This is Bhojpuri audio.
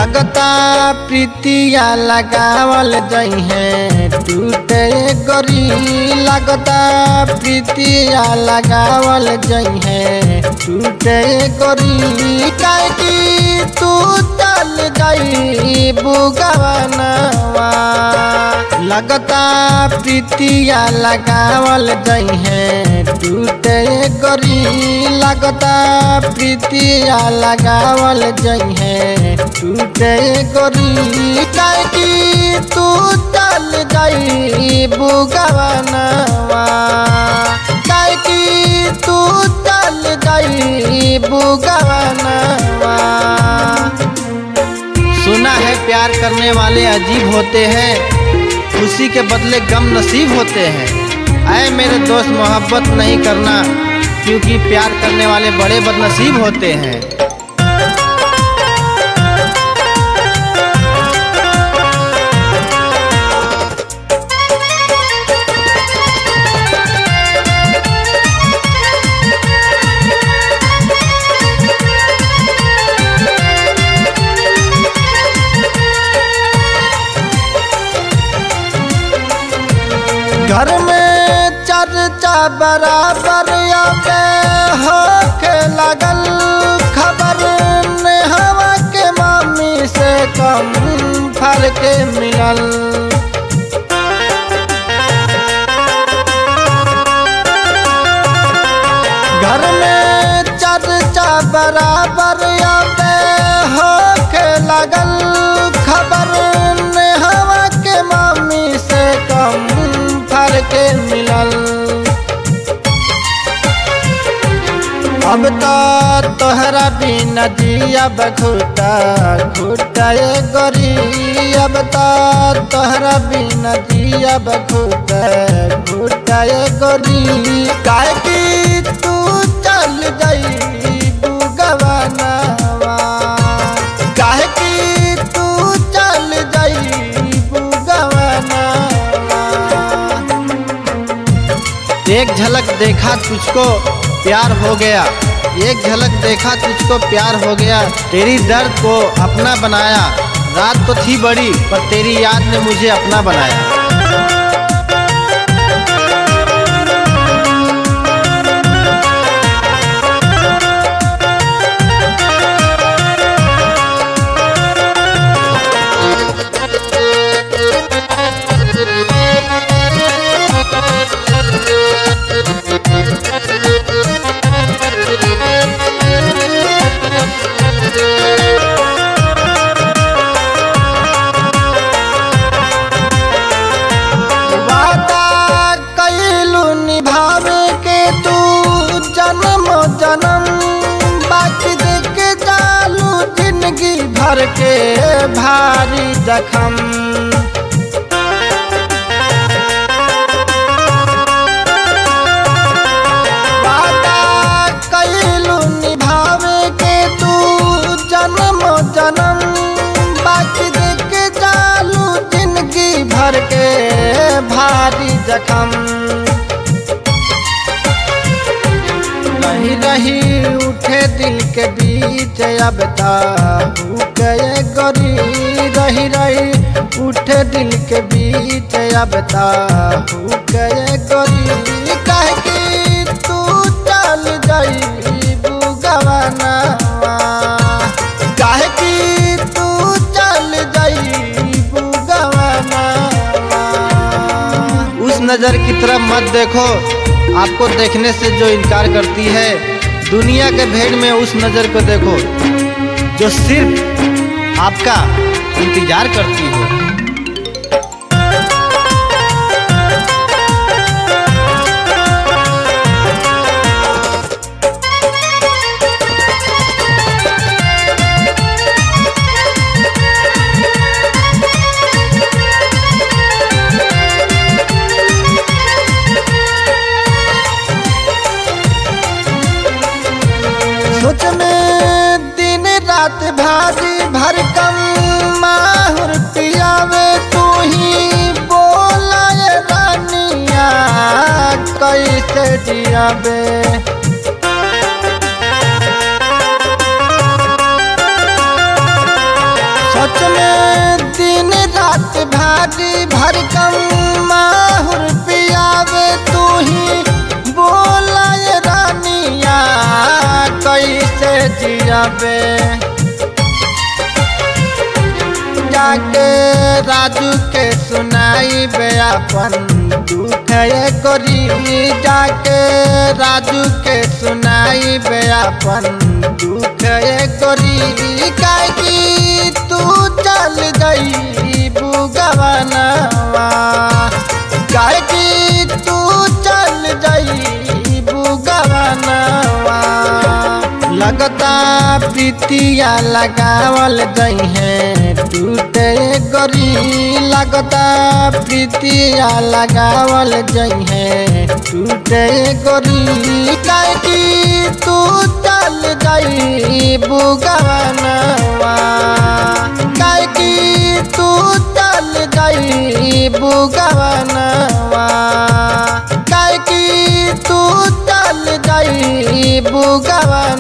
लगता प्रीतिया लगावल जइहे टूटे गोरी। लगता प्रीतिया लगावल जइहे टूटे गोरी। काहे कि तू चल जाई बुगवनवा। लगता प्रीतिया लगावल जइहे टूटे गोरी। लगता प्रीतिया लगावल जइहे टूटे गोरी। काहे कि तू चल जाई बुगवनवा। काहे कि तू चल जाई बुगवनवा। सुना है प्यार करने वाले अजीब होते हैं, खुशी के बदले गम नसीब होते हैं। ऐ मेरे दोस्त मोहब्बत नहीं करना, क्योंकि प्यार करने वाले बड़े बदनसीब होते हैं। घर में चर्चा बराबर आवे होके लगल। खबर नेहवा के मामी से कम फर्क मिलल। घर में चर्चा बराबर आवे होके लगल। खबर नेहवा के मामी से कम के मिलल। अब तो तोहरा बिना जियब घुटा घुटा गोरी। अब तो तोहरा बिना जियब घुटा घुटा गोरी। काहे कि तू चल जाई बुगवनवा। काहे कि तू चल जाई बुगवनवा। एक झलक देखा तुझको प्यार हो गया। एक झलक देखा तुझको प्यार हो गया। तेरी दर्द को अपना बनाया। रात तो थी बड़ी पर तेरी याद ने मुझे अपना बनाया। जन्म बाकी देख जालू जिंदगी भर के भारी जखम। वादा कैलू निभावे के तू जन्म जन्म। बाकी देख जालू जिंदगी भर के भारी जखम। रही रही उठे दिल के बीच अब ताहू गए गोरी। रही रही उठे दिल के बीच अब ताहू गए गोरी। काहे कि तू चल जाई बुगवनवा। काहे कि तू चल जाई बुगवनवा। उस नजर की तरफ मत देखो, आपको देखने से जो इनकार करती है। दुनिया के भीड़ में उस नज़र को देखो जो सिर्फ आपका इंतजार करती हो। सोच में दिन रात भारी भरकम माहुर पियावे। तू ही बोला ये रानिया कैसे जियावे। दिन रात भारी भरकम माहुर पियावे तू ही बोला ये रानिया कैसे जियावे। जाके राजू के सुनाई बे अपन दुख ये गोरी, जाके राजू के सुनाई बे अपन दुख ये गोरी। काहे तू चल गई बुगवनवा, काहे तू चल गई बुगवनवा। लगता प्रीतिया लगावल गई है टूटे गोरी, लगता प्रीतिया लगावल गई है टूटे गोरी। काहे तू चल गई बुगवनवा, काहे तू चल गई बुगवनवा, काहे तू चल गई बुगवनवा।